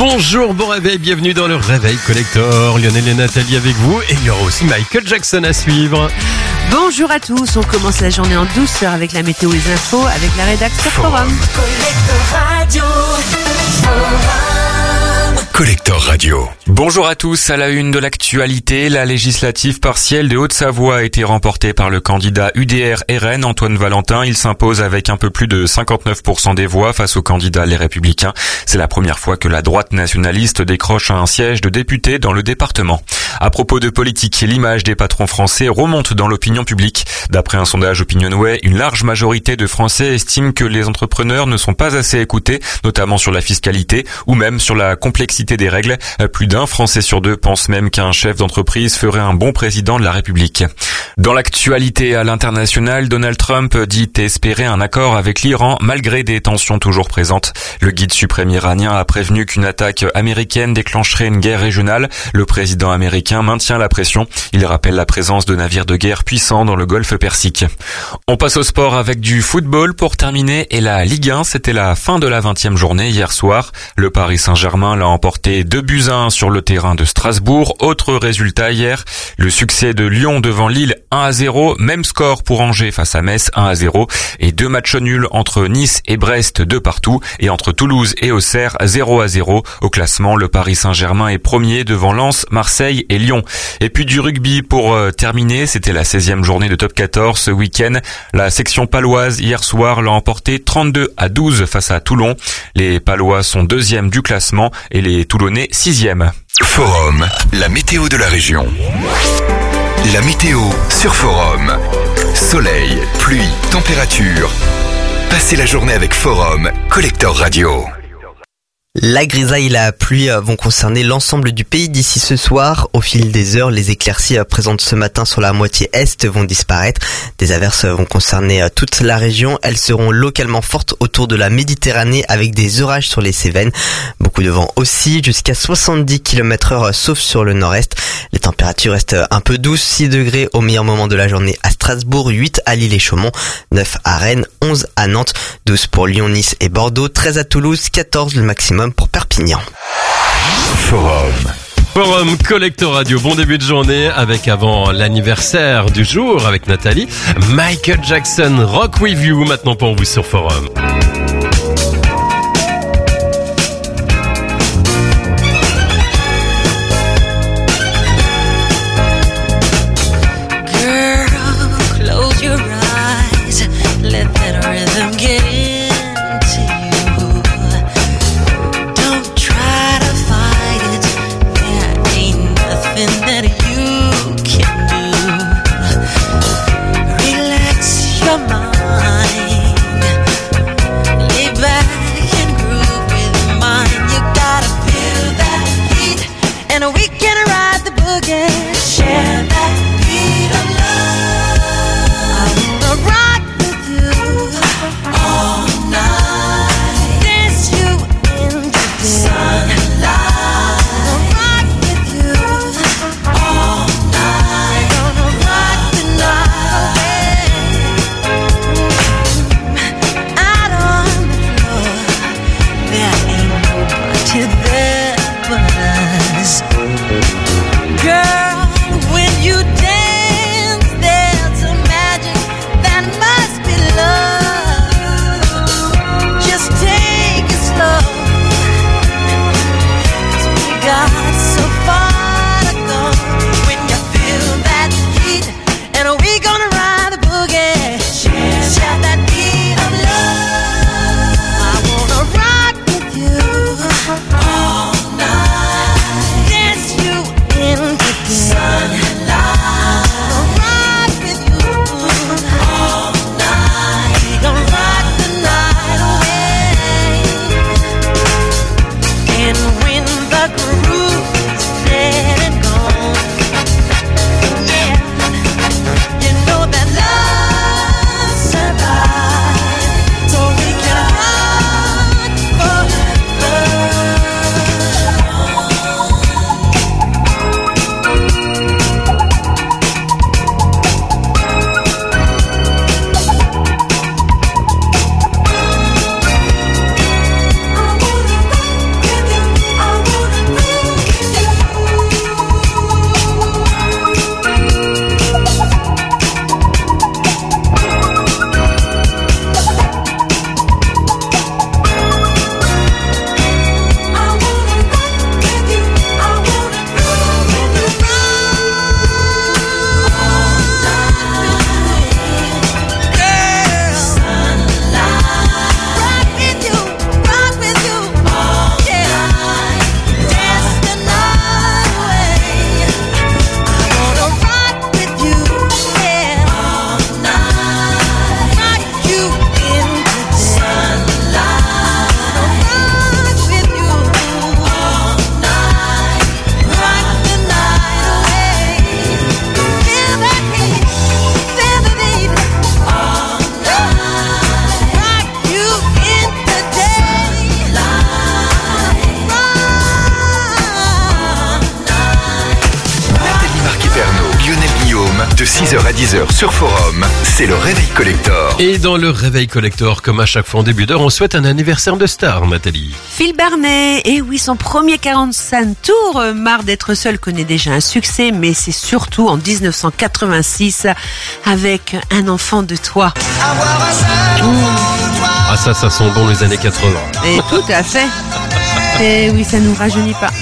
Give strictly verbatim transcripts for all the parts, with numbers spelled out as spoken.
Bonjour, bon réveil, bienvenue dans le Réveil Collector. Lionel et Nathalie avec vous et il y aura aussi Michael Jackson à suivre. Bonjour à tous, on commence la journée en douceur avec la météo et les infos avec la rédaction Forum. Collector Radio. Collector Radio. Bonjour à tous, à la une de l'actualité, la législative partielle de Haute-Savoie a été remportée par le candidat U D R R N Antoine Valentin. Il s'impose avec un peu plus de cinquante-neuf pour cent des voix face au candidat Les Républicains. C'est la première fois que la droite nationaliste décroche un siège de député dans le département. À propos de politique, l'image des patrons français remonte dans l'opinion publique. D'après un sondage Opinionway, une large majorité de Français estiment que les entrepreneurs ne sont pas assez écoutés, notamment sur la fiscalité ou même sur la complexité des règles. Plus d'un Français sur deux pense même qu'un chef d'entreprise ferait un bon président de la République. Dans l'actualité à l'international, Donald Trump dit espérer un accord avec l'Iran malgré des tensions toujours présentes. Le guide suprême iranien a prévenu qu'une attaque américaine déclencherait une guerre régionale. Le président américain maintient la pression. Il rappelle la présence de navires de guerre puissants dans le golfe Persique. On passe au sport avec du football pour terminer et la Ligue un, c'était la fin de la vingtième journée hier soir. Le Paris Saint-Germain l'a emporté deux buts à un sur le terrain de Strasbourg. Autre résultat hier, le succès de Lyon devant Lille un à zéro, même score pour Angers face à Metz un à zéro et deux matchs nuls entre Nice et Brest deux partout et entre Toulouse et Auxerre zéro à zéro. Au classement, le Paris Saint-Germain est premier devant Lens, Marseille et Lyon. Et puis du rugby pour euh, terminer, c'était la seizième journée de top quatorze ce week-end. La section paloise hier soir l'a emporté trente-deux à douze face à Toulon. Les Palois sont deuxième du classement et les Toulonnais sixième. Forum, la météo de la région. La météo sur Forum. Soleil, pluie, température. Passez la journée avec Forum, Collector Radio. La grisaille et la pluie vont concerner l'ensemble du pays d'ici ce soir. Au fil des heures, les éclaircies présentes ce matin sur la moitié est vont disparaître. Des averses vont concerner toute la région. Elles seront localement fortes autour de la Méditerranée avec des orages sur les Cévennes. Beaucoup de vent aussi, jusqu'à soixante-dix kilomètres heure sauf sur le nord-est. Les températures restent un peu douces, six degrés au meilleur moment de la journée à Strasbourg, huit à Lille et Chaumont, neuf à Rennes, onze à Nantes, douze pour Lyon, Nice et Bordeaux, treize à Toulouse, quatorze le maximum pour Perpignan. Forum. Forum Collector Radio, bon début de journée avec avant l'anniversaire du jour avec Nathalie, Michael Jackson, Rock With You maintenant pour vous sur Forum. Relax your mind. De six heures à dix heures sur Forum, c'est le Réveil Collector. Et dans le Réveil Collector, comme à chaque fois en début d'heure, on souhaite un anniversaire de star, Nathalie. Phil Barnet, et oui, son premier quarante-cinq tours, euh, marre d'être seul, connaît déjà un succès, mais c'est surtout en dix-neuf cent quatre-vingt-six avec Un enfant de toi. Ah ça, ça sent bon les années quatre-vingts. Et tout à fait. Et oui, ça nous rajeunit pas.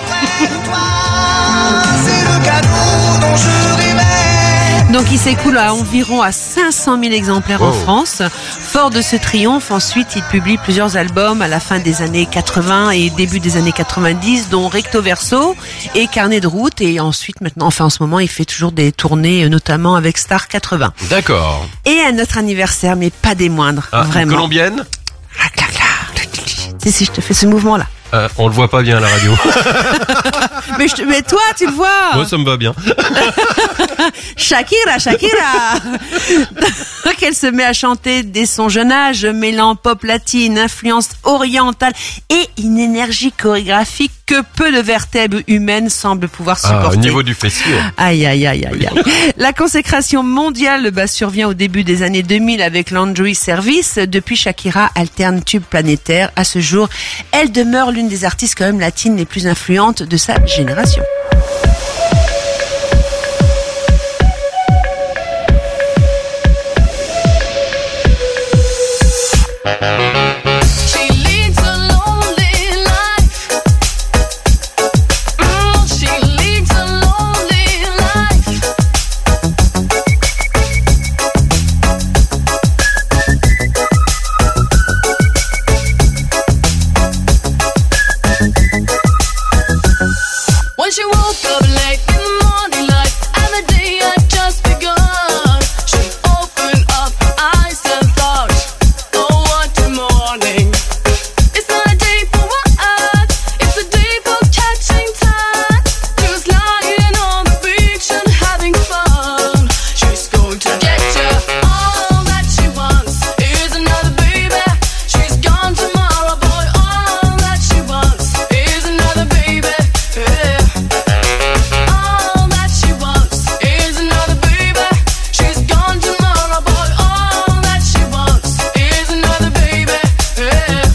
Donc il s'écoule à environ à cinq cent mille exemplaires wow. en France. Fort de ce triomphe, ensuite il publie plusieurs albums à la fin des années quatre-vingts et début des années quatre-vingt-dix, dont Recto Verso et Carnet de route. Et ensuite maintenant, enfin en ce moment, il fait toujours des tournées, notamment avec Star quatre-vingts. D'accord. Et à notre anniversaire, mais pas des moindres, Ah, vraiment. colombienne. Ah, clac, clac. Si, si, je te fais ce mouvement-là. Euh, on le voit pas bien à la radio. mais, je te, mais toi, tu le vois. Moi, ça me va bien. Shakira, Shakira. Qu'elle se met à chanter dès son jeune âge, mêlant pop latine, influence orientale et une énergie chorégraphique que peu de vertèbres humaines semblent pouvoir supporter. Ah, au niveau du fessier. Aïe, aïe, aïe, aïe, aïe. La consécration mondiale bah, survient au début des années deux mille avec Laundry Service. Depuis, Shakira alterne tube planétaire. À ce jour, elle demeure l'une des artistes quand même latines les plus influentes de sa génération. She woke up late in the morning light, and the day had just begun. She opened up her eyes and thought, oh what a morning. It's not a day for what, it's a day for catching time. She was lying on the beach and having fun. She's going to get you. All that she wants is another baby. She's gone tomorrow, boy. All that she wants is another baby. Yeah. All that she wants is another baby. She's gone tomorrow, boy. All that she wants is another baby. Yeah.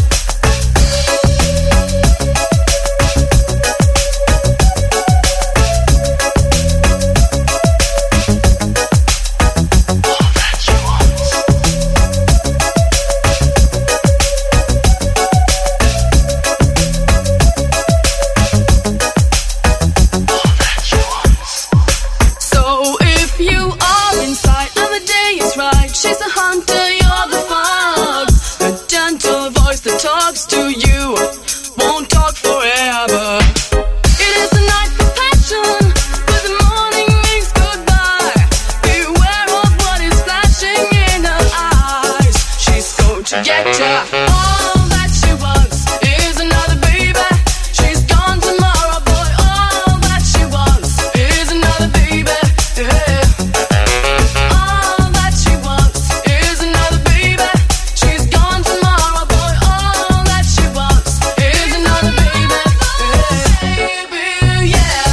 So if you are inside and the day is right, she's the hunter, you're the fox. The gentle voice that talks to you won't talk forever. It is the night for passion, but the morning means goodbye. Beware of what is flashing in her eyes. She's going to get ya. All that she wants is another baby. She's gone tomorrow, boy. All that she wants is another baby. Yeah. All that she wants is another baby. She's gone tomorrow, boy. All that she wants is another baby. Yeah. Baby, yeah.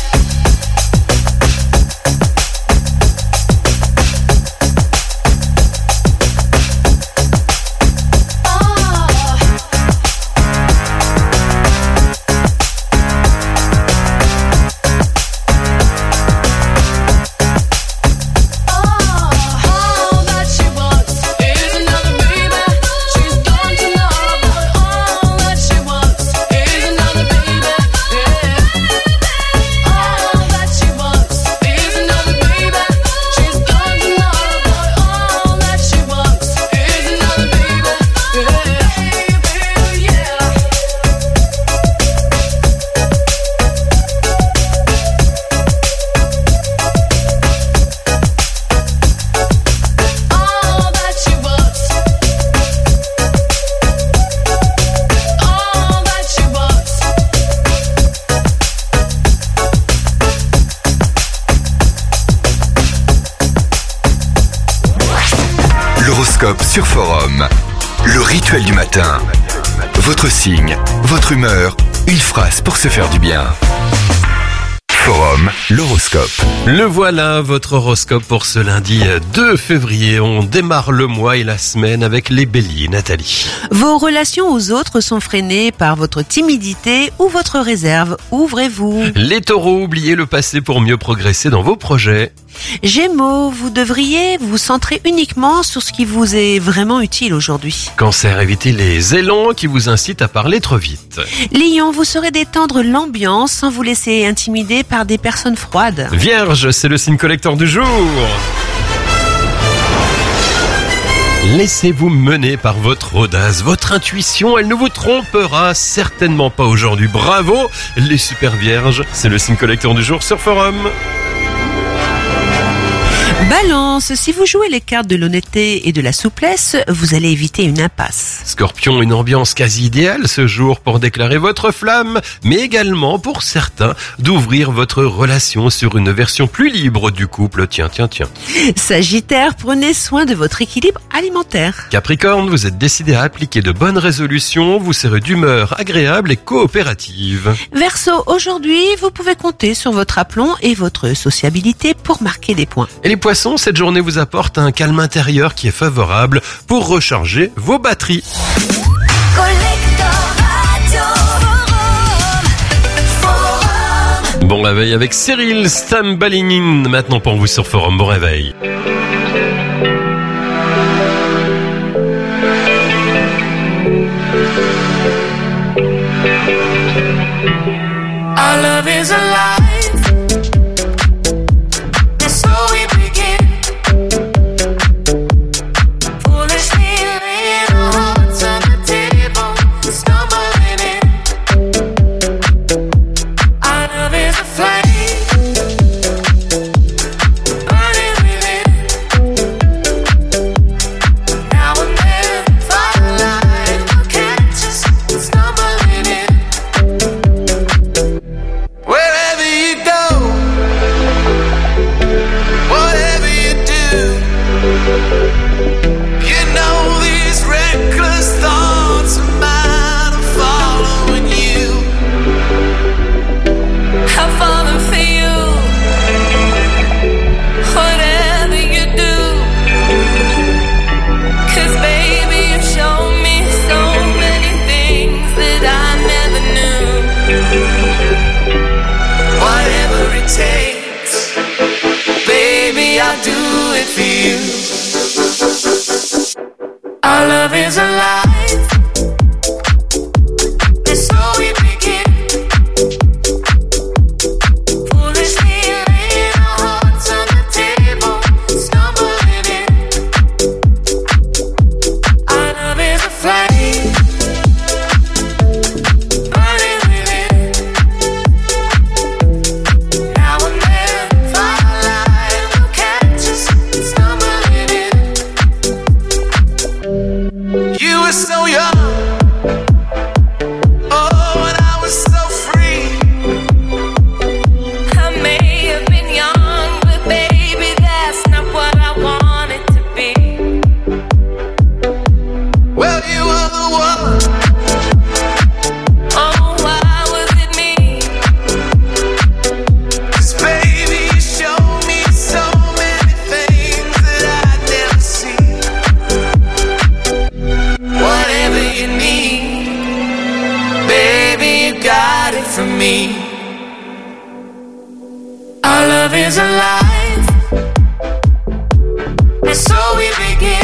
All that she wants is another baby. She's gone tomorrow, boy. All that she wants is another baby. Yeah. All that she wants is another baby. She's gone tomorrow, boy. All that she wants is another baby. Yeah. Yeah. All that she wants. All that she wants. L'horoscope sur Forum. Le rituel du matin. Votre signe, votre humeur, une phrase pour se faire du bien. Forum, l'horoscope. Le voilà, votre horoscope pour ce lundi deux février. On démarre le mois et la semaine avec les béliers. Nathalie. Vos relations aux autres sont freinées par votre timidité ou votre réserve. Ouvrez-vous. Les taureaux, oubliez le passé pour mieux progresser dans vos projets. Gémeaux, vous devriez vous centrer uniquement sur ce qui vous est vraiment utile aujourd'hui. Cancer, évitez les élans qui vous incitent à parler trop vite. Lion, vous saurez détendre l'ambiance sans vous laisser intimider par des personnes froides. Vierge, c'est le signe collector du jour. Laissez-vous mener par votre audace, votre intuition, elle ne vous trompera certainement pas aujourd'hui. Bravo les super vierges, c'est le signe collector du jour sur Forum. Balance, si vous jouez les cartes de l'honnêteté et de la souplesse, vous allez éviter une impasse. Scorpion, une ambiance quasi idéale ce jour pour déclarer votre flamme, mais également pour certains d'ouvrir votre relation sur une version plus libre du couple. Tiens, tiens, tiens. Sagittaire, prenez soin de votre équilibre alimentaire. Capricorne, vous êtes décidé à appliquer de bonnes résolutions, vous serez d'humeur agréable et coopérative. Verseau, aujourd'hui, vous pouvez compter sur votre aplomb et votre sociabilité pour marquer des points. Et les poissons, cette journée vous apporte un calme intérieur qui est favorable pour recharger vos batteries. Collector Radio. Forum. Forum. Bon réveil avec Cyril Stambalinin maintenant pour vous sur Forum. Bon réveil. Our love is alive. Our love is alive. And so we begin. Foolishly laying our hearts on the table, stumbling in. Our love is a flame, burning within. Now and then, firelight will catch us stumbling in. You were so young, oh, and I was so free. I may have been young, but baby, that's not what I wanted to be. Well, you were the one. Oh, why was it me? 'Cause baby, you showed me so many things that I'd never seen. Whatever you need, baby, you got it from me. Our love is alive, and so we begin.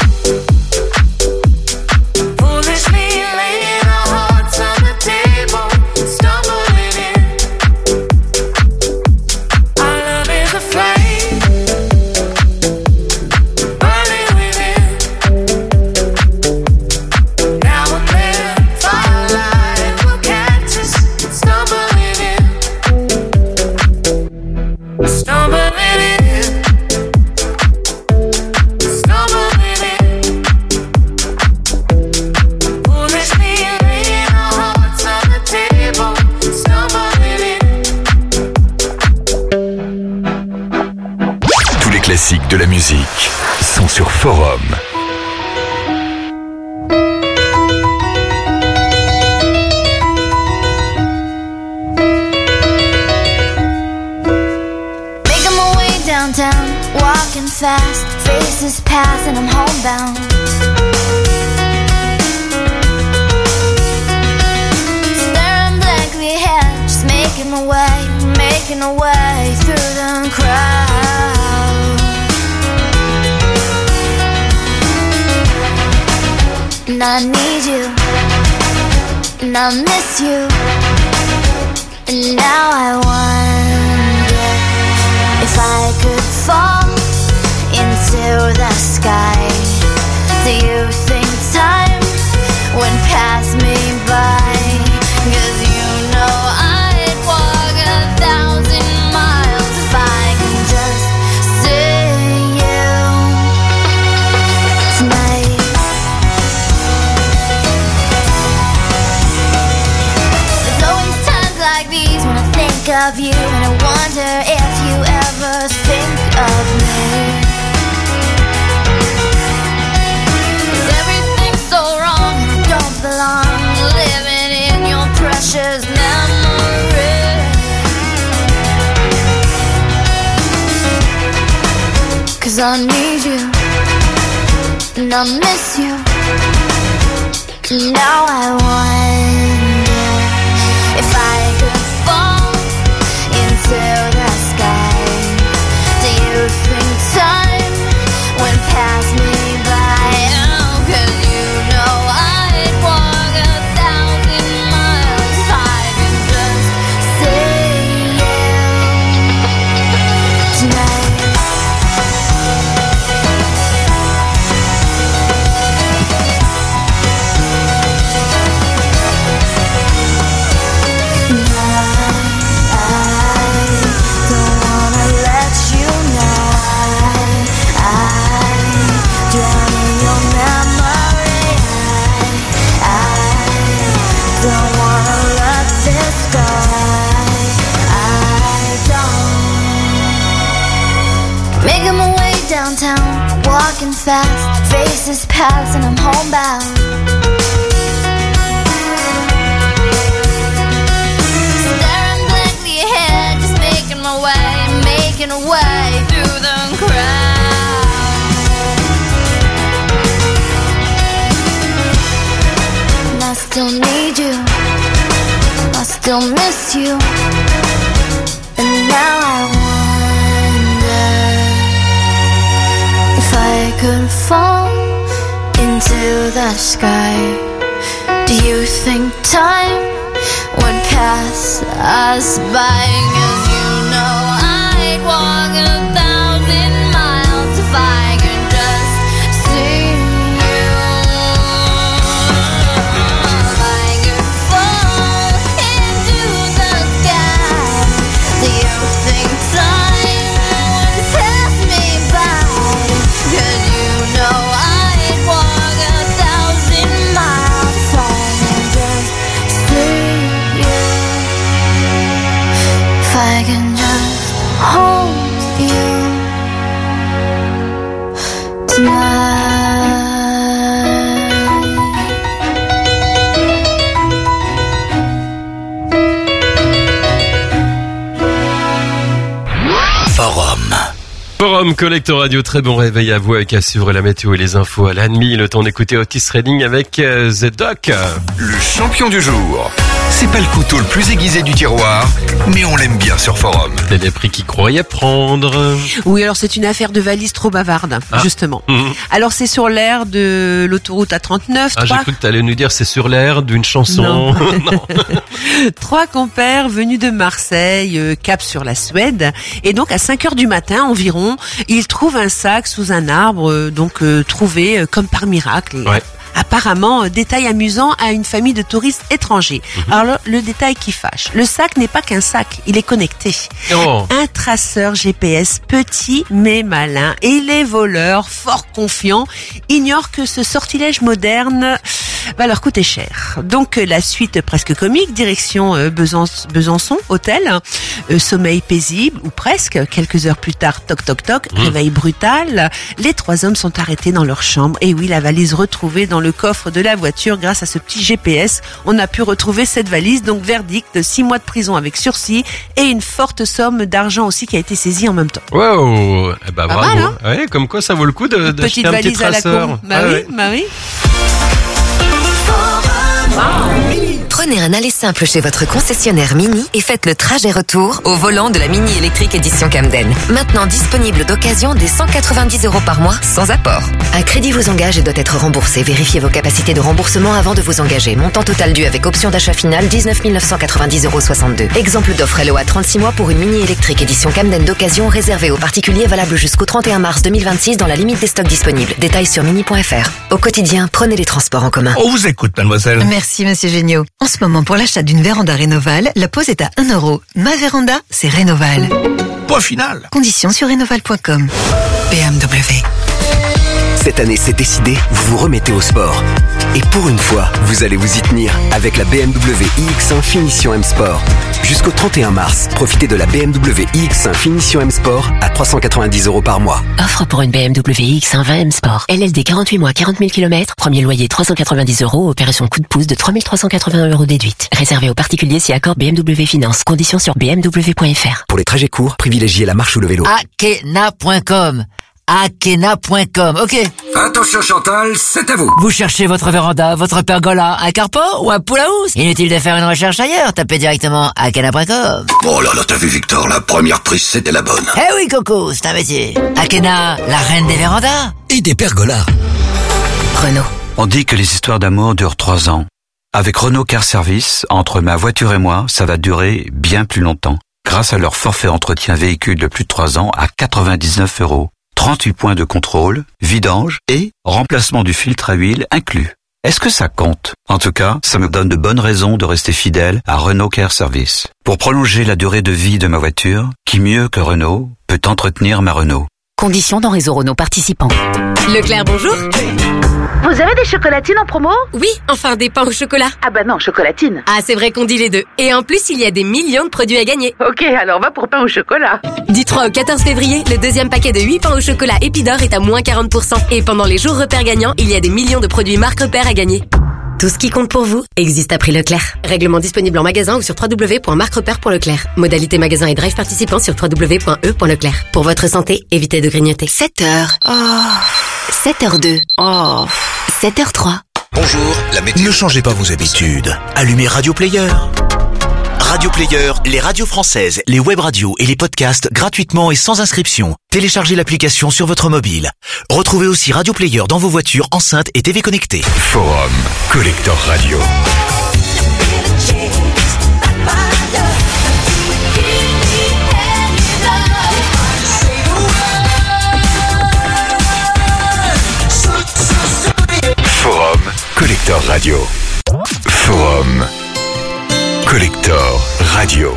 Foolishly laying our hearts on the table, stumbling in. Our love is a flame, burning within. Now and then, firelight will catch us stumbling in, stumbling in, stumbling in. Foolishly laying our hearts on the table, stumbling in. Tous les classiques de la musique sont sur Forum. downtown, walking fast, faces pass and I'm homebound. Staring blankly ahead, just making my way, making my way through the crowd. And I need you, and I miss you, and now I wonder if I could fall into the sky. Do you think time would pass me by? 'Cause you know I'd walk a thousand miles if I could just see you tonight. There's always times like these when I think of you, and I wonder if you ever think of me. 'Cause everything's so wrong and I don't belong, living in your precious memory. 'Cause I need you, and I miss you, and now I wonder if I could fall into the sky. Do you think time would pass me by? Oh, 'cause you know I'd walk a thousand miles if I could just see you tonight. Making my way downtown, walking fast, faces pass and I'm homebound. Staring blankly ahead, just making my way, making a way through the crowd. And I still need you, I still miss you, and now I wonder if I could fall into the sky. Do you think time would pass us by? 'Cause you know I'd walk a thousand miles if I could just see you. If I could fall into the sky, do you think time would pass me by? 'Cause you know I'd walk a thousand miles if I could just see you. If I can just hold you tonight. Forum. Forum Collector Radio, très bon réveil à vous avec à suivre la météo et les infos à la nuit. Le temps d'écouter Otis Redding avec euh, The Doc. Le champion du jour. C'est pas le couteau le plus aiguisé du tiroir, mais on l'aime bien sur Forum. C'est des prix qu'ils croyaient prendre. Oui, alors c'est une affaire de valise trop bavarde, Ah. justement. Mhm. Alors c'est sur l'aire de l'autoroute A trente-neuf. Ah, j'ai trois, cru que t'allais nous dire c'est sur l'air d'une chanson. Non. Non. trois compères venus de Marseille, euh, cap sur la Suède. Et donc à cinq heures du matin environ, ils trouvent un sac sous un arbre, euh, donc euh, trouvé euh, comme par miracle. Et Ouais. Apparemment, euh, détail amusant à une famille de touristes étrangers. Mhm. Alors le, le détail qui fâche, le sac n'est pas qu'un sac, il est connecté. Oh. Un traceur G P S petit mais malin. Et les voleurs, fort confiants, ignorent que ce sortilège moderne va leur coûter cher. Donc la suite presque comique, direction euh, Besançon, Besançon, hôtel, euh, sommeil paisible ou presque. Quelques heures plus tard, toc toc toc, mmh. réveil brutal. Les trois hommes sont arrêtés dans leur chambre. Et oui, la valise retrouvée dans le coffre de la voiture grâce à ce petit G P S. On a pu retrouver cette valise. Donc verdict, six mois de prison avec sursis et une forte somme d'argent aussi qui a été saisie en même temps. Wow, eh ben, Pas bravo. mal, hein Ouais, comme quoi ça vaut le coup de, de petite un valise petit à la traceur. con. Bah Ah oui, ouais. bah oui. Prenez un aller simple chez votre concessionnaire Mini et faites le trajet retour au volant de la Mini électrique édition Camden. Maintenant disponible d'occasion dès cent quatre-vingt-dix euros par mois sans apport. Un crédit vous engage et doit être remboursé. Vérifiez vos capacités de remboursement avant de vous engager. Montant total dû avec option d'achat finale dix-neuf mille neuf cent quatre-vingt-dix euros soixante-deux. Exemple d'offre L O A trente-six mois pour une Mini électrique édition Camden d'occasion réservée aux particuliers, valable jusqu'au trente et un mars deux mille vingt-six dans la limite des stocks disponibles. Détails sur mini point f r. Au quotidien, prenez les transports en commun. On vous écoute, mademoiselle. Merci, monsieur Géniaud. En ce moment, pour l'achat d'une véranda Rénoval, la pose est à un euro. Ma véranda, c'est Rénoval. Point final. Conditions sur rénoval point com. B M W. Cette année, c'est décidé, vous vous remettez au sport. Et pour une fois, vous allez vous y tenir avec la B M W i X un Finition M Sport. Jusqu'au trente et un mars, profitez de la B M W i X un Finition M Sport à trois cent quatre-vingt-dix euros par mois. Offre pour une B M W i X un vingt M Sport. L L D quarante-huit mois, quarante mille kilomètres. Premier loyer trois cent quatre-vingt-dix euros. Opération coup de pouce de trois mille trois cent quatre-vingts euros déduite. Réservé aux particuliers si accord B M W Finance. Conditions sur b m w point f r. Pour les trajets courts, privilégiez la marche ou le vélo. Akena point com. Akena point com, ok. Attention Chantal, c'est à vous. Vous cherchez votre véranda, votre pergola, un carport ou un pool house? Inutile de faire une recherche ailleurs, tapez directement Akena point com. Oh là là, t'as vu Victor, la première prise c'était la bonne. Eh oui Coco, c'est un métier. Akena, la reine des vérandas. Et des pergolas. Renault. On dit que les histoires d'amour durent trois ans. Avec Renault Car Service, entre ma voiture et moi, ça va durer bien plus longtemps. Grâce à leur forfait entretien véhicule de plus de trois ans à quatre-vingt-dix-neuf euros. trente-huit points de contrôle, vidange et remplacement du filtre à huile inclus. Est-ce que ça compte? En tout cas, ça me donne de bonnes raisons de rester fidèle à Renault Car Service. Pour prolonger la durée de vie de ma voiture, qui mieux que Renault peut entretenir ma Renault? Conditions dans réseau Renault participant. Leclerc, bonjour. Vous avez des chocolatines en promo? Oui, enfin des pains au chocolat. Ah bah non, chocolatine. Ah, c'est vrai qu'on dit les deux. Et en plus, il y a des millions de produits à gagner. Ok, alors va pour pain au chocolat. Du trois au quatorze février, le deuxième paquet de huit pains au chocolat Épidore est à moins quarante pour cent. Et pendant les jours repères gagnants, il y a des millions de produits marque repères à gagner. Tout ce qui compte pour vous existe à prix Leclerc. Règlement disponible en magasin ou sur w w w point marque repère point leclerc. Modalité magasin et drive participant sur w w w point e point leclerc. Pour votre santé, évitez de grignoter. sept heures. Oh. sept heures deux. Oh. sept heures trois. Bonjour, la météo. Ne changez pas vos habitudes. Allumez Radio Player. Radio Player, les radios françaises, les web radios et les podcasts gratuitement et sans inscription. Téléchargez l'application sur votre mobile. Retrouvez aussi Radio Player dans vos voitures, enceintes et T V connectées. Forum Collector Radio. Forum Collector Radio. Forum Collector Radio.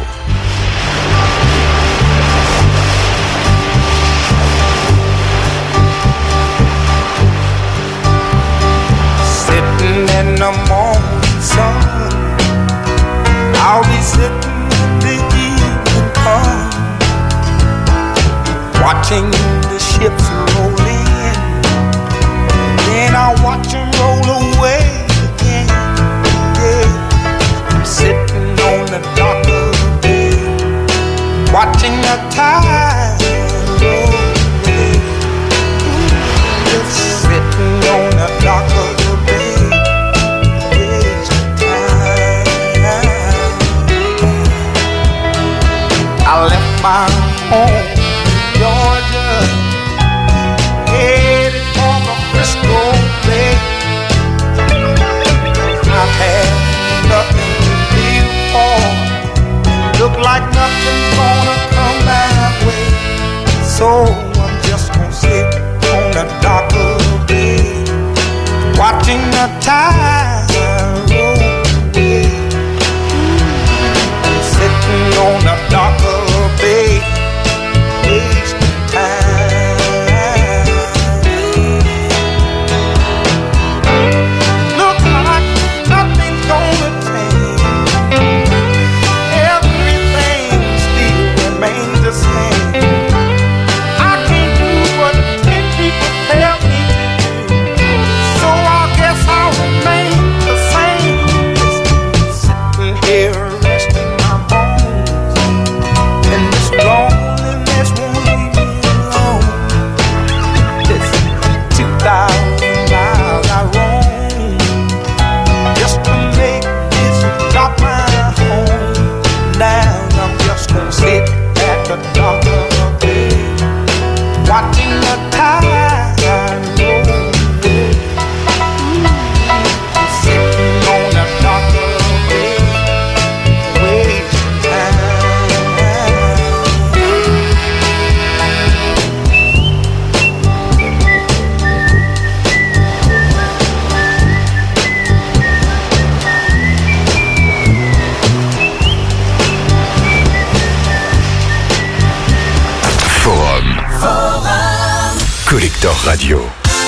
Sitting in the morning sun, I'll be sitting when the evening comes, watching the ships roll in, then I'll watch them roll away again. Yeah, I'm sitting on the dock of the bay, watching the tide roll away. Just sitting on the dock of the bay, wasting time. I left my home in Georgia, headed for the Frisco Bay. I've had nothing to live for, look like nothing's gonna come my way, so I'm just gonna sit on the dock of the bay, watching the tide roll away. I'm sitting on the dock of the bay, wasting time. Look like Collector Radio.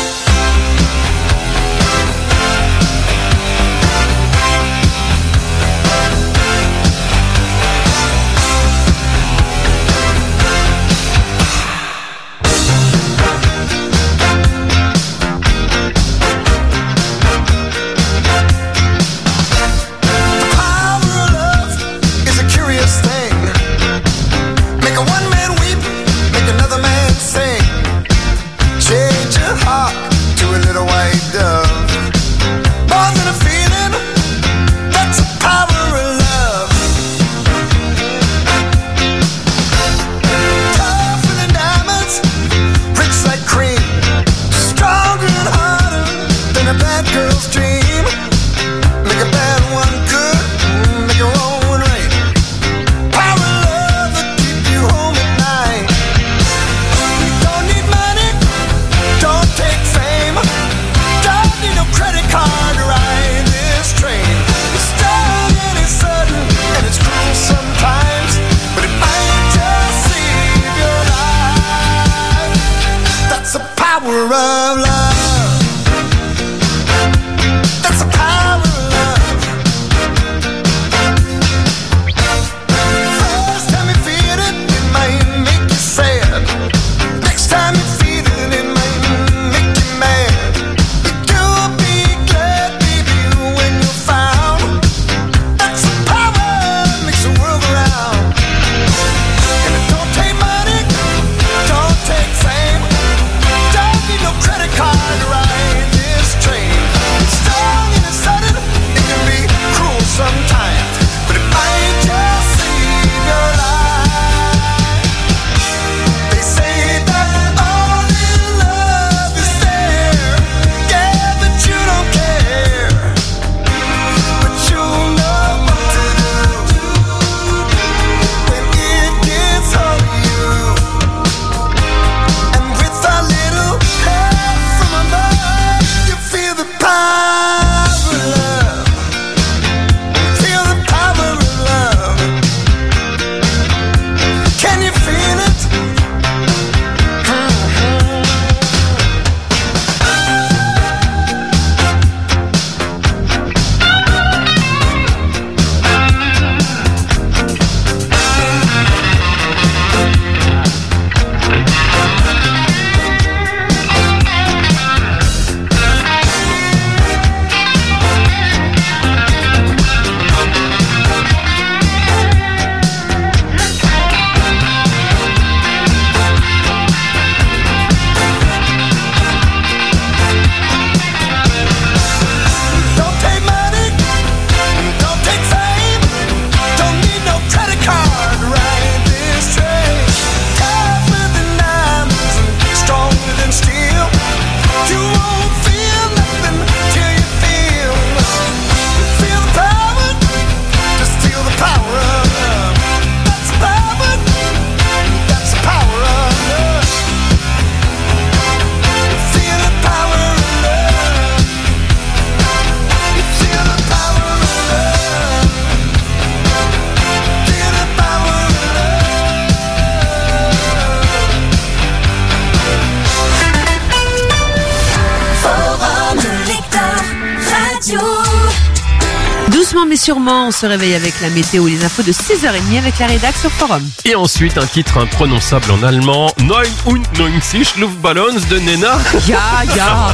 Doucement mais sûrement, on se réveille avec la météo et les infos de six heures trente avec la rédaction sur Forum. Et ensuite, un titre imprononçable en allemand, neun und neunzig Luftballons de Nena. Ja, ja.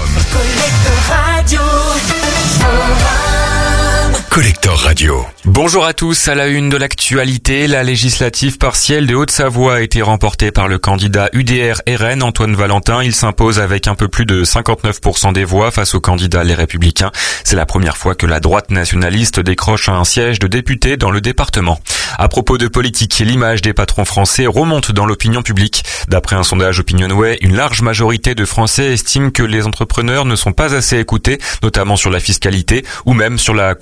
Collector Radio. Bonjour à tous, à la une de l'actualité, la législative partielle de Haute-Savoie a été remportée par le candidat U D R R N, Antoine Valentin. Il s'impose avec un peu plus de cinquante-neuf pour cent des voix face au candidat Les Républicains. C'est la première fois que la droite nationaliste décroche un siège de député dans le département. À propos de politique, l'image des patrons français remonte dans l'opinion publique. D'après un sondage Opinionway, une large majorité de Français estiment que les entrepreneurs ne sont pas assez écoutés, notamment sur la fiscalité ou même sur la complexité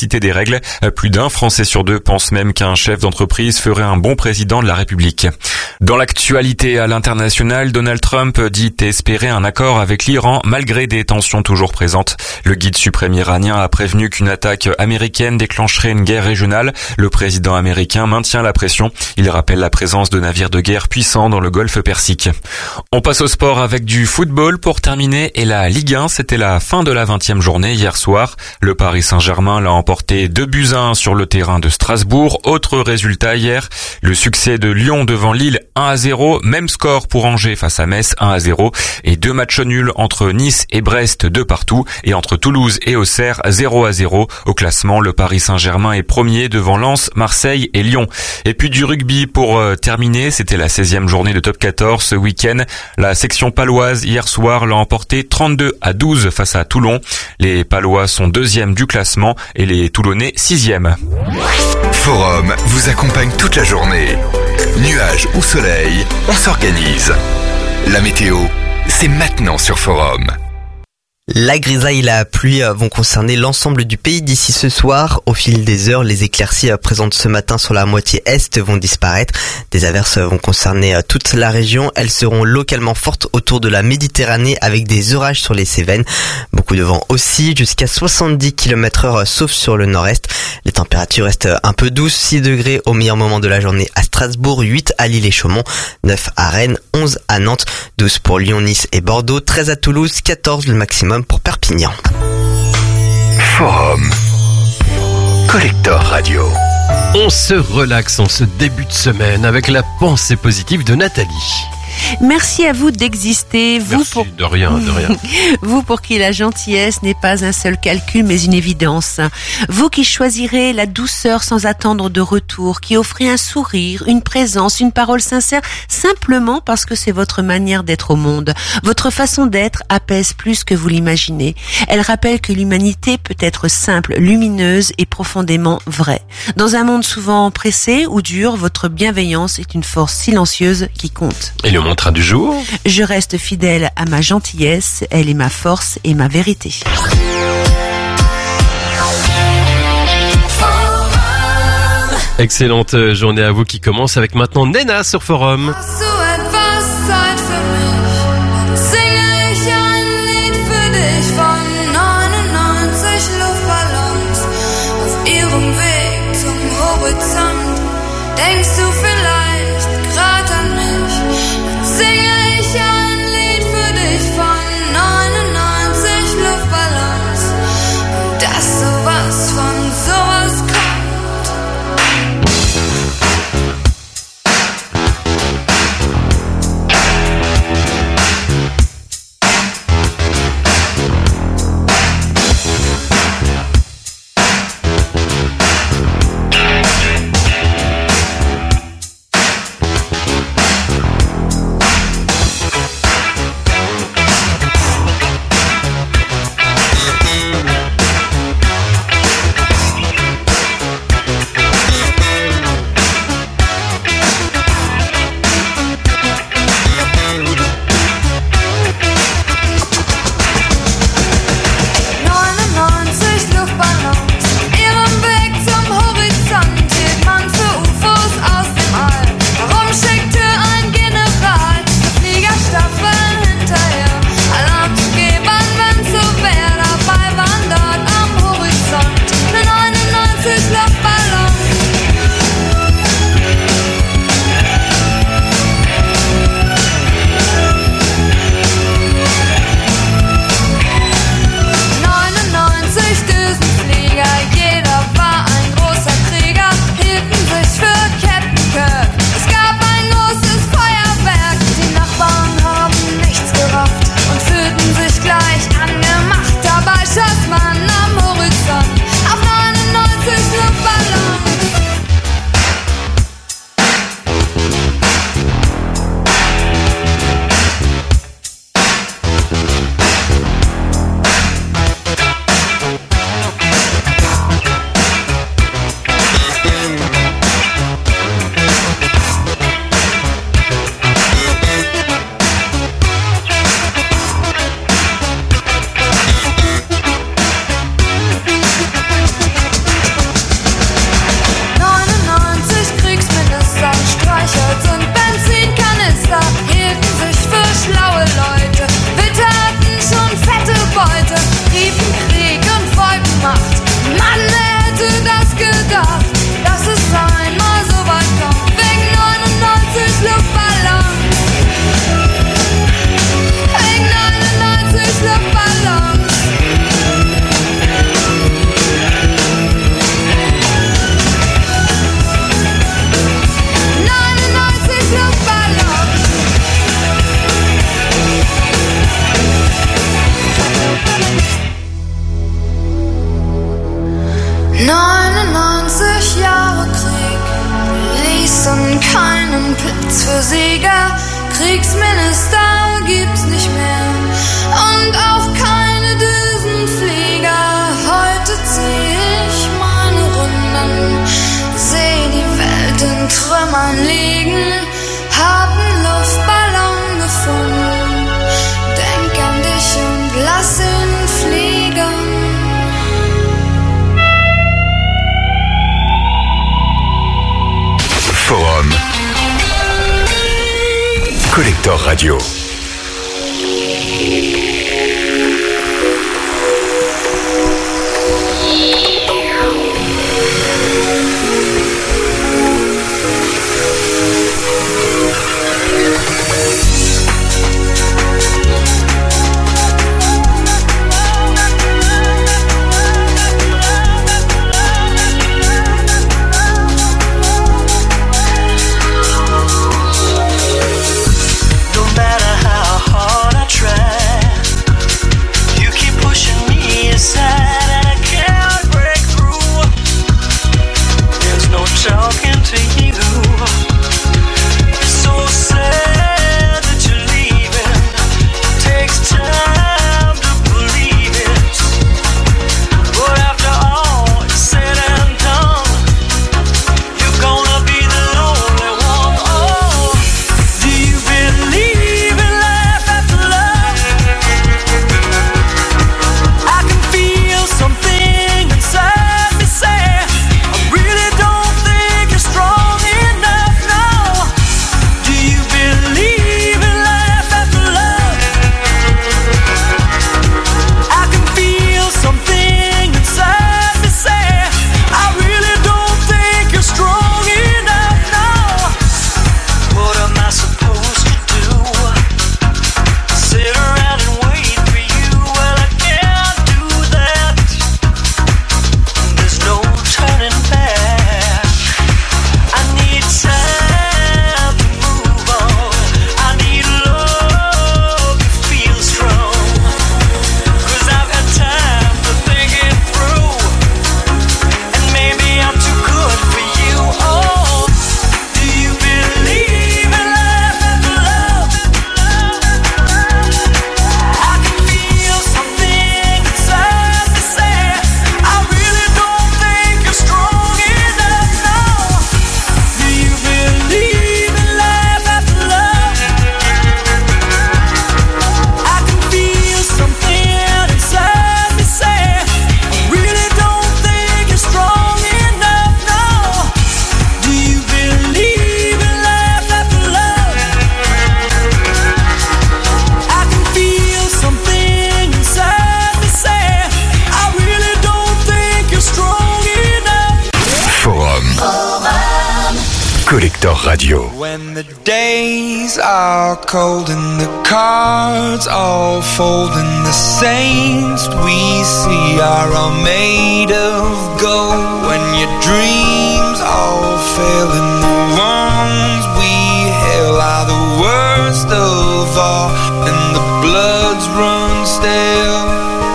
complexité des règles. Plus d'un Français sur deux pense même qu'un chef d'entreprise ferait un bon président de la République. Dans l'actualité à l'international, Donald Trump dit espérer un accord avec l'Iran malgré des tensions toujours présentes. Le guide suprême iranien a prévenu qu'une attaque américaine déclencherait une guerre régionale. Le président américain maintient la pression. Il rappelle la présence de navires de guerre puissants dans le golfe Persique. On passe au sport avec du football pour terminer et la Ligue un, c'était la fin de la vingtième journée hier soir. Le Paris Saint-Germain l'a emporté deux buts à un sur le terrain de Strasbourg. Autre résultat hier, le succès de Lyon devant Lille un à zéro, même score pour Angers face à Metz un à zéro et deux matchs nuls entre Nice et Brest deux partout et entre Toulouse et Auxerre zéro à zéro. Au classement, le Paris Saint-Germain est premier devant Lens, Marseille et Lyon. Et puis du rugby pour euh, terminer, c'était la seizième journée de top quatorze ce week-end. La section paloise hier soir l'a emporté trente-deux à douze face à Toulon. Les Palois sont deuxième du classement et les Toulonnais sixième. Forum vous accompagne toute la journée. Nuages ou soleil, on s'organise. La météo, c'est maintenant sur Forum. La grisaille et la pluie vont concerner l'ensemble du pays d'ici ce soir. Au fil des heures, les éclaircies présentes ce matin sur la moitié est vont disparaître. Des averses vont concerner toute la région. Elles seront localement fortes autour de la Méditerranée avec des orages sur les Cévennes. Beaucoup de vent aussi, jusqu'à soixante-dix kilomètres heure sauf sur le nord-est. Les températures restent un peu douces, six degrés au meilleur moment de la journée à Strasbourg, huit à Lille et Chaumont, neuf à Rennes, onze à Nantes, douze pour Lyon, Nice et Bordeaux, treize à Toulouse, quatorze le maximum pour Perpignan. Forum Collector Radio. On se relaxe en ce début de semaine avec la pensée positive de Nathalie. Merci à vous d'exister. Vous Merci, pour... de rien, de rien. Vous pour qui la gentillesse n'est pas un seul calcul mais une évidence. Vous qui choisirez la douceur sans attendre de retour, qui offrez un sourire, une présence, une parole sincère, simplement parce que c'est votre manière d'être au monde. Votre façon d'être apaise plus que vous l'imaginez. Elle rappelle que l'humanité peut être simple, lumineuse et profondément vraie. Dans un monde souvent pressé ou dur, votre bienveillance est une force silencieuse qui compte. Et le mantra du jour ? Je reste fidèle à ma gentillesse, elle est ma force et ma vérité. Excellente journée à vous qui commence avec maintenant Nena sur Forum. Hast du etwas Zeit für mich? Singe ich ein Lied für dich von neunundneunzig Luftballons auf ihrem Weg zum Horizont. Denkst du vielleicht grad an mich? Dann singe ich ein Lied für dich von neunundneunzig Luftballons und dass sowas von sowas kommt. Landstar gibt's nicht mehr und auch keine Düsenflieger. Heute zieh ich meine Runden, seh die Welt in Trümmern liegen, hab 'n Luftballon gefunden, denk an dich und lass ihn fliegen. Forum Collector Radio. Collector Radio. When the days are cold and the cards all fold and the saints we see are all made of gold. When your dreams all fail and the ones we hail are the worst of all and the bloods run stale.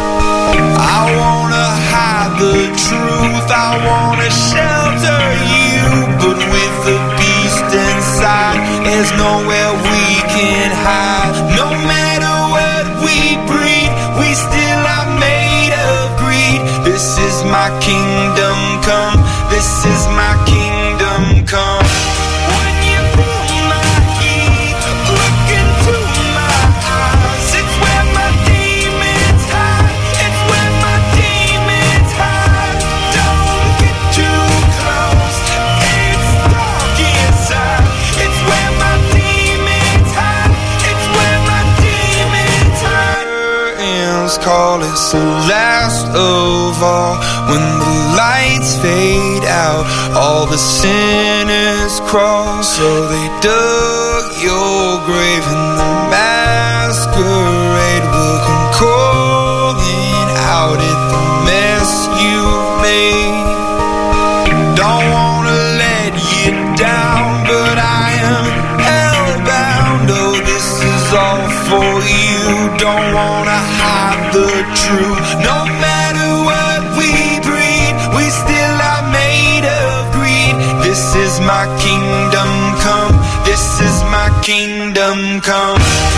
I wanna hide the truth, I wanna shelter you, but with the beast inside, there's nowhere we can hide. No matter what we breed, we still are made of greed. This is my kingdom come, this is my kingdom come. When you pull my key, look into my eyes, it's where my demons hide, it's where my demons hide. Don't get too close, it's dark inside, it's where my demons hide, it's where my demons hide. Curtains call us the last of all. When the lights fade out, all the sinners crawl. So they dug your grave and the masquerade will come calling out at the mess you've made. Don't wanna let you down, but I am hellbound. Oh, this is all for you. Don't wanna hide the truth. No matter what we breed, we still are made of greed. This is my kingdom come, this is my kingdom come.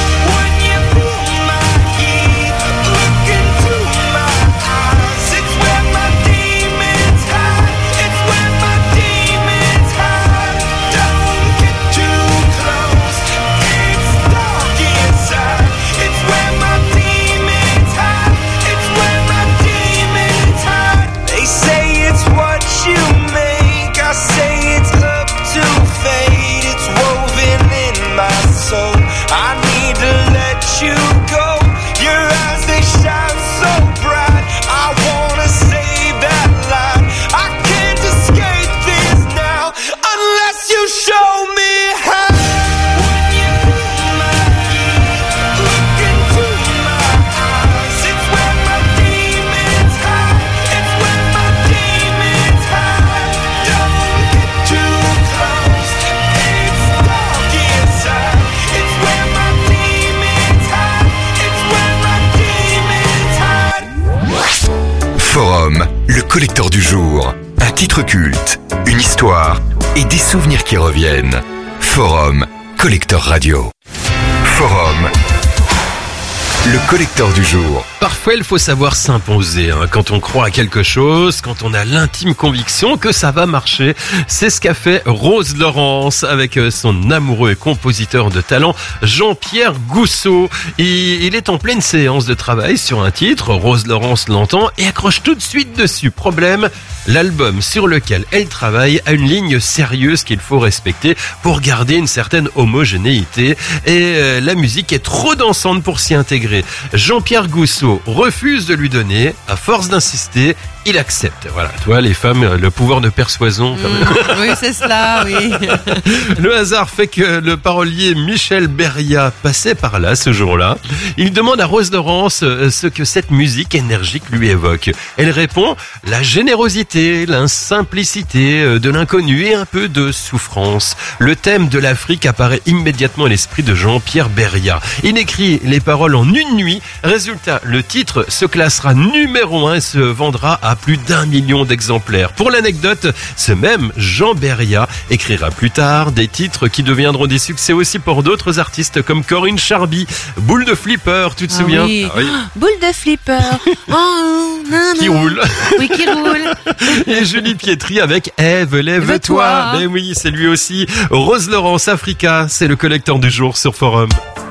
collector du jour. Un titre culte, une histoire et des souvenirs qui reviennent. Forum Collector Radio. Forum, le collector du jour. Parfois, il faut savoir s'imposer hein, quand on croit à quelque chose, quand on a l'intime conviction que ça va marcher. C'est ce qu'a fait Rose Laurence avec son amoureux et compositeur de talent, Jean-Pierre Gousseau. Il, il est en pleine séance de travail sur un titre. Rose Laurence l'entend et accroche tout de suite dessus. Problème, l'album sur lequel elle travaille a une ligne sérieuse qu'il faut respecter pour garder une certaine homogénéité. Et euh, la musique est trop dansante pour s'y intégrer. Jean-Pierre Gousseau refuse de lui donner, à force d'insister, il accepte. Voilà, toi, les femmes, le pouvoir de persuasion. Quand même. Mmh, oui, c'est cela, oui. Le hasard fait que le parolier Michel Beria passait par là ce jour-là. Il demande à Rose Laurence ce que cette musique énergique lui évoque. Elle répond la générosité, la simplicité de l'inconnu et un peu de souffrance. Le thème de l'Afrique apparaît immédiatement à l'esprit de Jean-Pierre Beria. Il écrit les paroles en une nuit. Résultat, le titre se classera numéro un et se vendra à plus d'un million d'exemplaires. Pour l'anecdote, ce même Jean Beria écrira plus tard des titres qui deviendront des succès aussi pour d'autres artistes comme Corinne Charby, Boule de Flipper, tu te Ah souviens oui. Ah oui. Boule de flipper. Oh, nan, Qui nan. roule. Oui, qui roule. Et Julie Pietri avec Ève, lève-toi. Lève-toi. Mais oui, c'est lui aussi. Rose Laurence Africa, c'est le collecteur du jour sur Forum.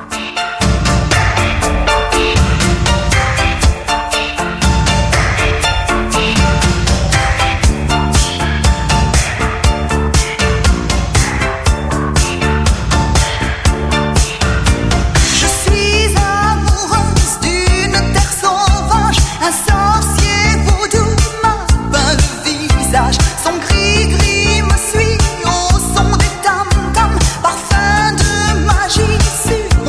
Je suis amoureuse d'une terre sauvage, un sorcier vaudou m'a peint le visage. Son gris-gris me suit au son des tam-tams, parfum de magie sur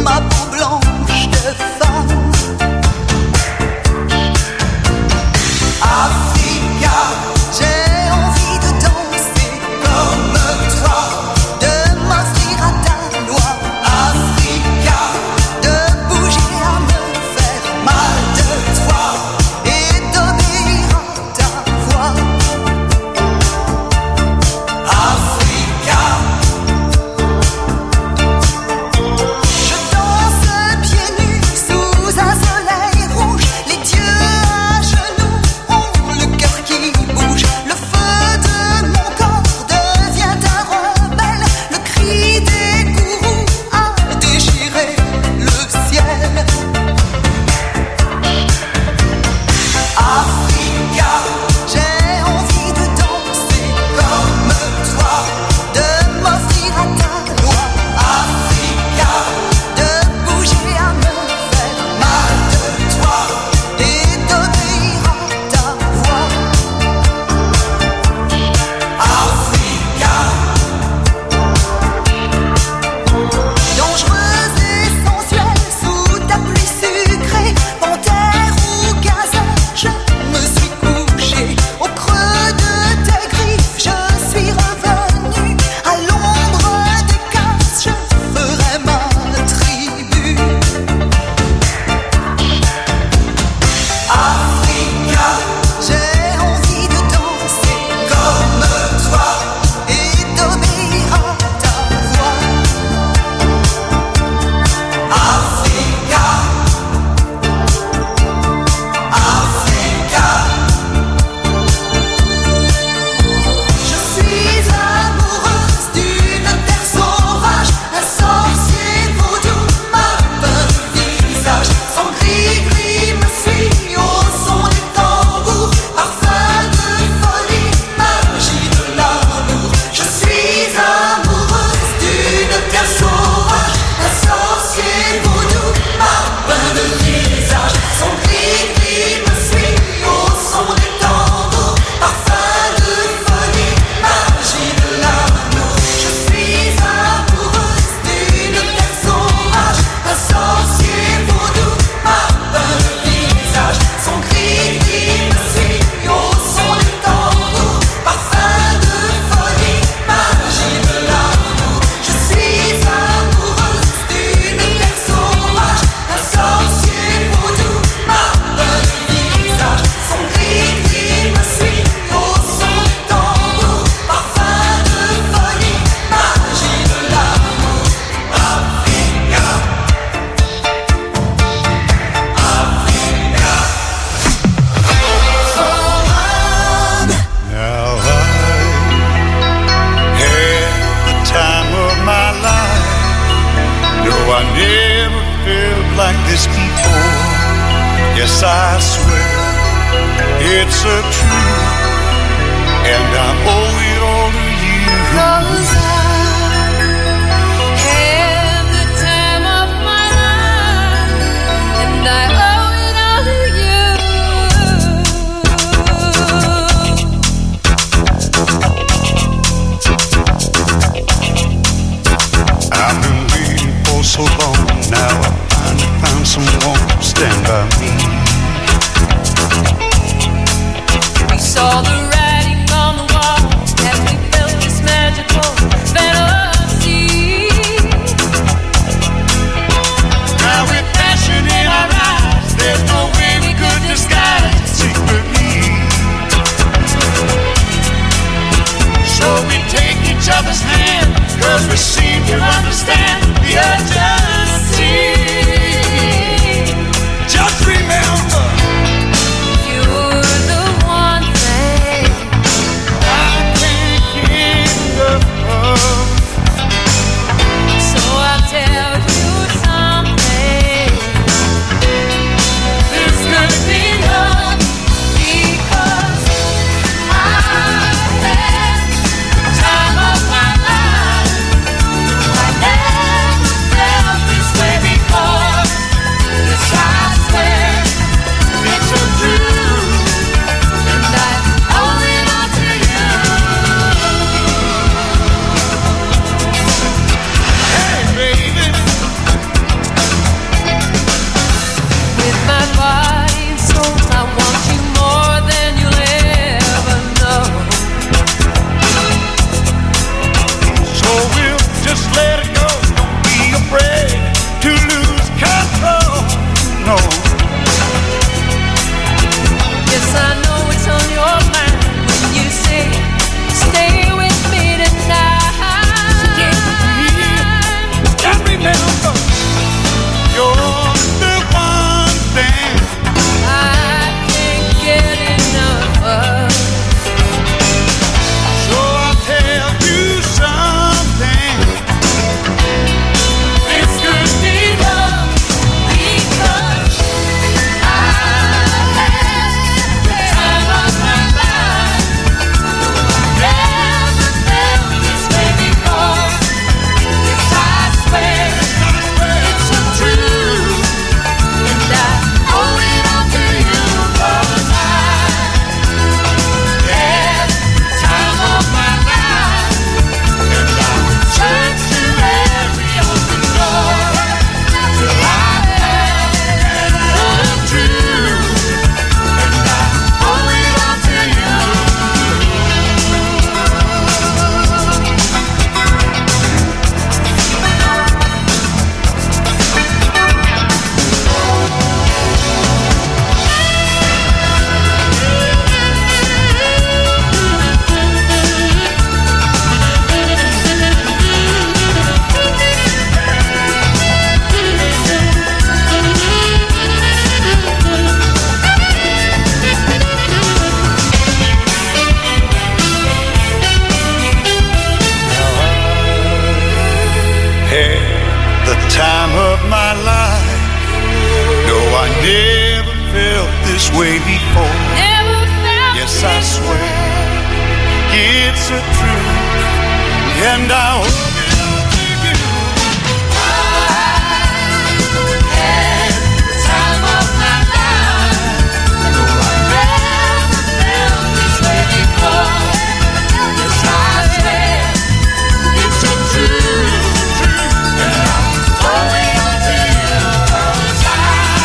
like this before. Yes, I swear it's a truth, and I owe it all to you. 'Cause I had the time of my life, and I owe it all to you. I've been waiting for so long, now I finally found someone to stand by me. We saw the writing on the wall as we felt this magical fantasy. Now with passion in our eyes, there's no way we could disguise it secretly. So we take each other's hand, 'cause we seem to understand the urgency. Just remember, You're the one thing I can't get enough. So I'll tell you something. This could be love because I had the time of my life. I never felt this way before. Yes, I swear it's a truth, and I owe it all to you. Hey, baby, With my body and soul, I want you more than you'll ever know. so we'll just let it go. Don't be afraid to lose control. No. Yes, I know it's on your mind when you say, stay with me tonight. And remember, you're the one thing I can't get enough of. So I'll tell you something. This could be love because I had the time of my life. Never felt this way before. Yes, I swear it's a truth, and I owe it all to you 'cause I had the time of my life, and I searched through every open door till I had the truth, and I owe it all to you. had the time of my life. No, I never felt this way before. Never felt Yes, I swear it's a truth, and I owe it all to you. had the time of my life. No, I never felt this way before. Yes, I swear it's a truth, and I owe it all to you 'cause I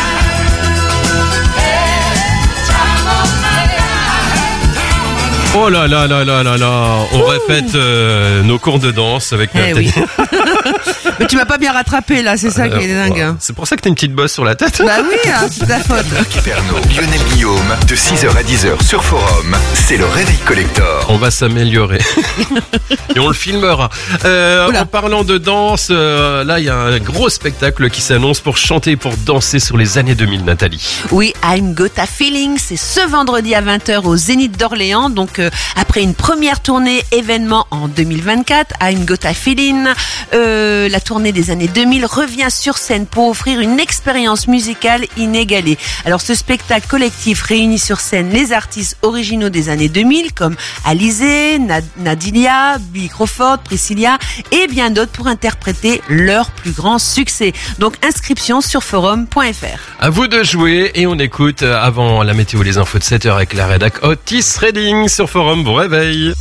had the time of my life. Oh là là là là là là. On répète euh, nos cours de danse avec Eh Nathalie. oui. Mais tu m'as pas bien rattrapé là, c'est ça qui est Euh, dingue. ouais. C'est pour ça que t'as une petite bosse sur la tête. Bah oui, hein, c'est ta faute. Pernod, Lionel Guillaume, de six heures à dix heures sur Forum, c'est le Réveil Collector. On va s'améliorer. Et on le filmera. Euh, en parlant de danse, euh, là, il y a un gros spectacle qui s'annonce pour chanter, pour danser sur les années deux mille, Nathalie. Oui, I'm Got a Feeling, c'est ce vendredi à vingt heures au Zénith d'Orléans. Donc euh, après une première tournée événement en deux mille vingt-quatre, I'm Got a Feeling, euh, la tournée des années deux mille revient sur scène pour offrir une expérience musicale inégalée. Alors ce spectacle collectif réunit sur scène les artistes originaux des années deux mille comme Alizé, Nad- Nadilia, Billy Crawford, Priscilla et bien d'autres pour interpréter leur plus grand succès. Donc inscription sur forum point f r. À vous de jouer et on écoute euh, avant la météo les infos de sept heures avec la rédac Otis Redding sur Forum. Bon réveil.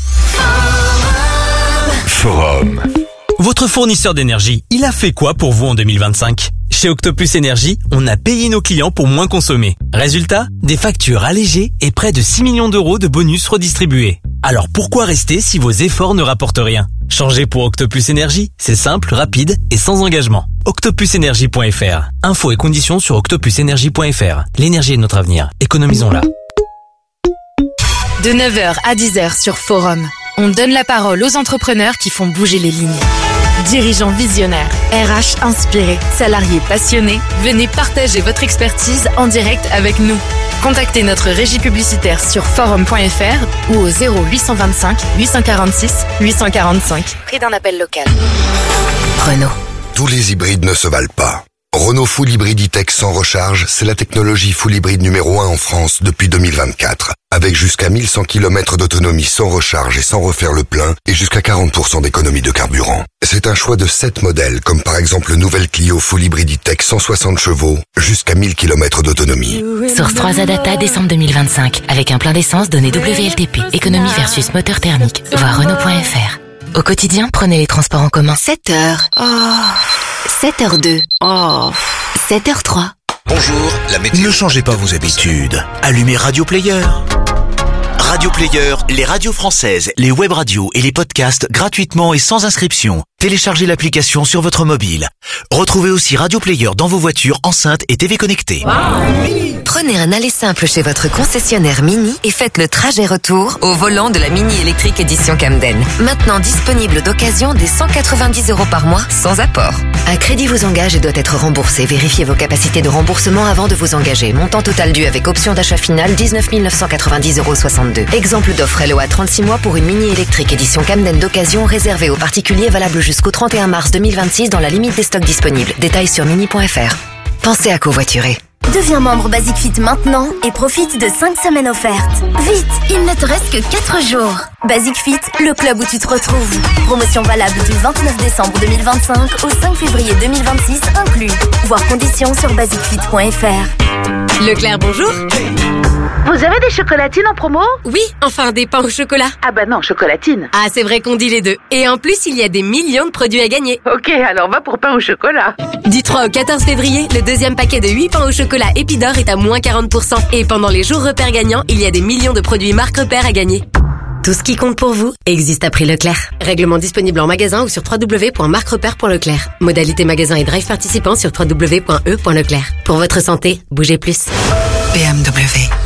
Forum. Votre fournisseur d'énergie, il a fait quoi pour vous en deux mille vingt-cinq ? Chez Octopus Énergie, on a payé nos clients pour moins consommer. Résultat, des factures allégées et près de six millions d'euros de bonus redistribués. Alors pourquoi rester si vos efforts ne rapportent rien ? Changez pour Octopus Énergie, c'est simple, rapide et sans engagement. octopus énergie point f r. Infos et conditions sur octopus énergie point f r. L'énergie est notre avenir. Économisons-la. De neuf heures à dix heures sur Forum, on donne la parole aux entrepreneurs qui font bouger les lignes. Dirigeants visionnaires, R H inspirés, salariés passionnés, venez partager votre expertise en direct avec nous. Contactez notre régie publicitaire sur forum point f r ou au zéro huit cent vingt-cinq huit cent quarante-six huit cent quarante-cinq. Prix d'un appel local. Renault. Tous les hybrides ne se valent pas. Renault Full Hybrid E-Tech sans recharge, c'est la technologie full hybride numéro un en France depuis deux mille vingt-quatre. Avec jusqu'à mille cent kilomètres d'autonomie sans recharge et sans refaire le plein et jusqu'à quarante pour cent d'économie de carburant. C'est un choix de sept modèles, comme par exemple le nouvel Clio Full Hybrid E-Tech cent soixante chevaux, jusqu'à mille kilomètres d'autonomie. Source trois A Data, décembre deux mille vingt-cinq. Avec un plein d'essence donné W L T P. Économie versus moteur thermique. Voir Renault point f r. Au quotidien, prenez les transports en commun. sept heures. Oh. sept heures deux. Oh. sept heures trois. Bonjour, la météo. Ne changez pas vos habitudes. Allumez Radio Player. Radio Player, les radios françaises, les web radios et les podcasts gratuitement et sans inscription. Téléchargez l'application sur votre mobile. Retrouvez aussi Radio Player dans vos voitures, enceintes et T V connectées. Prenez un aller simple chez votre concessionnaire Mini et faites le trajet retour au volant de la Mini électrique édition Camden. Maintenant disponible d'occasion dès cent quatre-vingt-dix euros par mois sans apport. Un crédit vous engage et doit être remboursé. Vérifiez vos capacités de remboursement avant de vous engager. Montant total dû avec option d'achat finale dix-neuf mille neuf cent quatre-vingt-dix euros soixante-deux. Exemple d'offre L O A trente-six mois pour une Mini électrique édition Camden d'occasion réservée aux particuliers, valable jusqu'au trente et un mars deux mille vingt-six dans la limite des stocks disponibles. Détails sur mini point f r. Pensez à covoiturer. Deviens membre Basic Fit maintenant et profite de cinq semaines offertes. Vite, il ne te reste que quatre jours. Basic Fit, le club où tu te retrouves. Promotion valable du vingt-neuf décembre deux mille vingt-cinq au cinq février deux mille vingt-six inclus. Voir conditions sur basic fit point f r. Leclerc, bonjour. Vous avez des chocolatines en promo? Oui, enfin des pains au chocolat. Ah bah non, chocolatine. Ah, c'est vrai qu'on dit les deux. Et en plus, il y a des millions de produits à gagner. Ok, alors va pour pain au chocolat. Du trois au quatorze février, le deuxième paquet de huit pains au chocolat Épidore est à moins quarante pour cent. Et pendant les jours repères gagnants, il y a des millions de produits marque repères à gagner. Tout ce qui compte pour vous existe à prix Leclerc. Règlement disponible en magasin ou sur w w w point marque repère point leclerc. Modalité magasin et drive participant sur w w w point e point leclerc. Pour votre santé, bougez plus. B M W.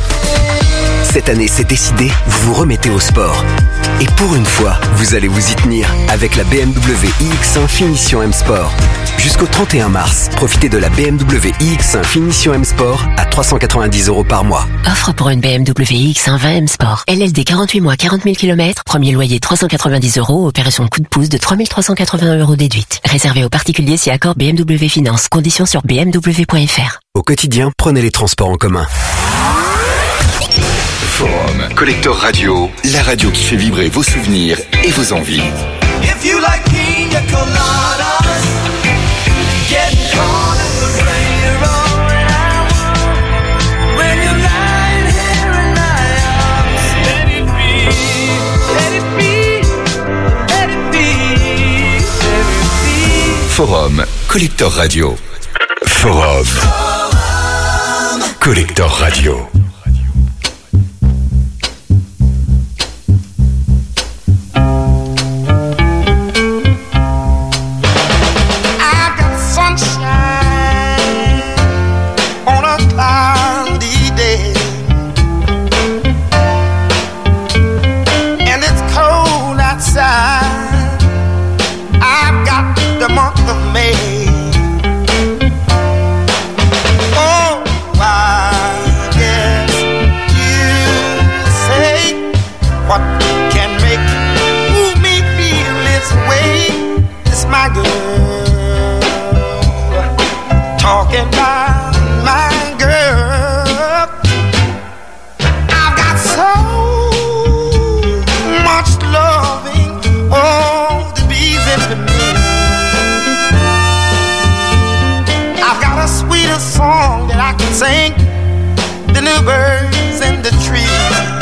Cette année, c'est décidé, vous vous remettez au sport. Et pour une fois, vous allez vous y tenir avec la B M W i X un Finition M Sport. Jusqu'au trente et un mars, profitez de la B M W i X un Finition M Sport à trois cent quatre-vingt-dix euros par mois. Offre pour une B M W i X un vingt M Sport. L L D quarante-huit mois, quarante mille kilomètres. Premier loyer trois cent quatre-vingt-dix euros. Opération coup de pouce de trois mille trois cent quatre-vingts euros déduite. Réservé aux particuliers si accord B M W Finance. Conditions sur b m w point f r. Au quotidien, prenez les transports en commun. Forum, Collector Radio, la radio qui fait vibrer vos souvenirs et vos envies. If you like pina coladas, get caught in the rain, rolling out. When you're lying here and I let it be, let it be, let it be, let it be. Forum, Collector Radio. Forum, Collector Radio. Oh, why, yeah. need a song that I can sing. The new birds in the trees.